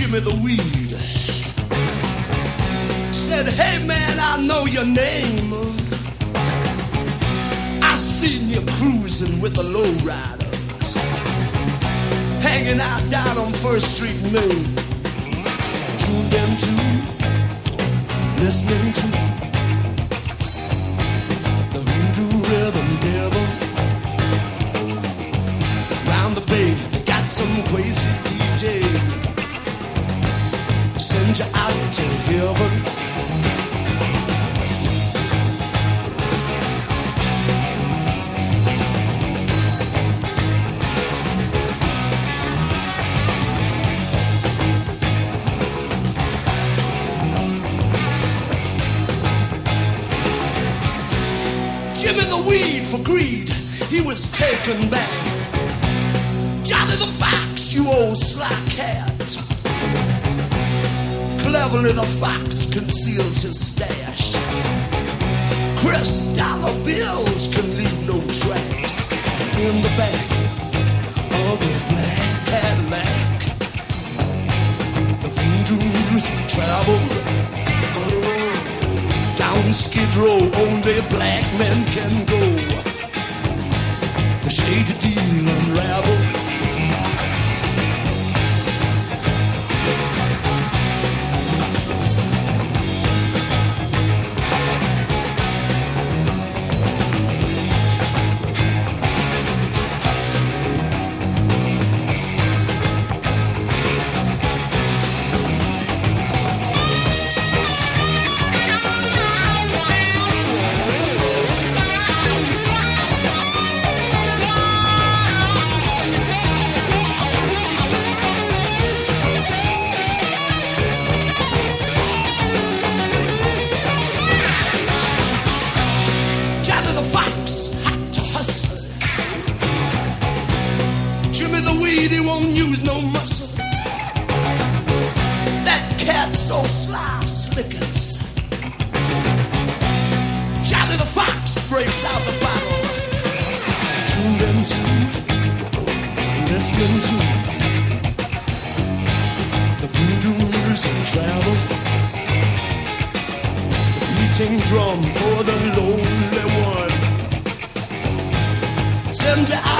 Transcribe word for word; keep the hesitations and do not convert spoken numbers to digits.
Jimmy the Weed said, hey man, I know your name. I seen you cruising with the lowriders, hanging out down on First Street in Maine. Tuned into, listening to the voodoo rhythm devil. Round the bay, they got some crazy D J, send you out to heaven. Jimmy the Weed for greed, he was taken back. Johnny the Fox, you old sly cat. Cleverly the fox conceals his stash. Chris dollar bills can leave no tracks in the back of a black Cadillac. The voodoo's travel down Skid Row, only black men can go. The shady deal unravel. He won't use no muscle. That cat's so sly, slickers. Johnny the Fox breaks out the bottle. Tuned into, listening to the voodoo music travel. The beating drum for the lonely one. Send you out